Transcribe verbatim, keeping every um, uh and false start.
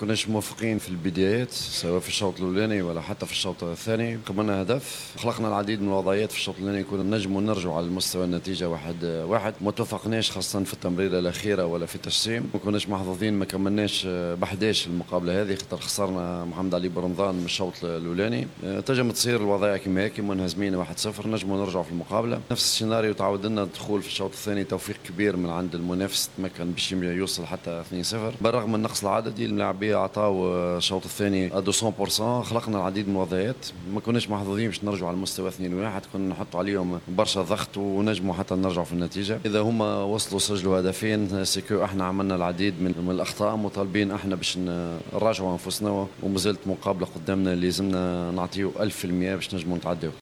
كناش موفقين في البدايات سواء في الشوط الاولاني ولا حتى في الشوط الثاني. قبلنا هدف، خلقنا العديد من الوضعيات في الشوط الاولاني كنا نجموا نرجعوا على المستوى النتيجه واحد واحد. ما توفقناش خاصه في التمريره الاخيره ولا في التجسيم، ما كناش محظوظين، ما كملناش ب احداش المقابله هذه خاطر خسرنا محمد علي برمضان من الشوط الاولاني. تنجم تصير الوضعيه كما هيك، منهزمين واحد صفر نجموا نرجعوا في المقابله. نفس السيناريو تعود لنا الدخول في الشوط الثاني، توفيق كبير من عند المنافس تمكن باش يوصل حتى اثنين صفر. بالرغم من النقص العددي اللاعبيه عطاو الشوط الثاني مئة بالمئة، خلقنا العديد من الوضعيات، ما كناش محظوظين باش نرجعوا على المستوى اثنين واحد، كنا نحطوا عليهم برشا ضغط ونجموا حتى نرجعوا في النتيجه. اذا هما وصلوا سجلوا هدفين سيكو احنا عملنا العديد من, من الاخطاء، مطالبين احنا باش نراجعوا انفسنا، ومازالت مقابله قدامنا اللي لازمنا نعطيو ألف في المئة باش نجموا نتعداو.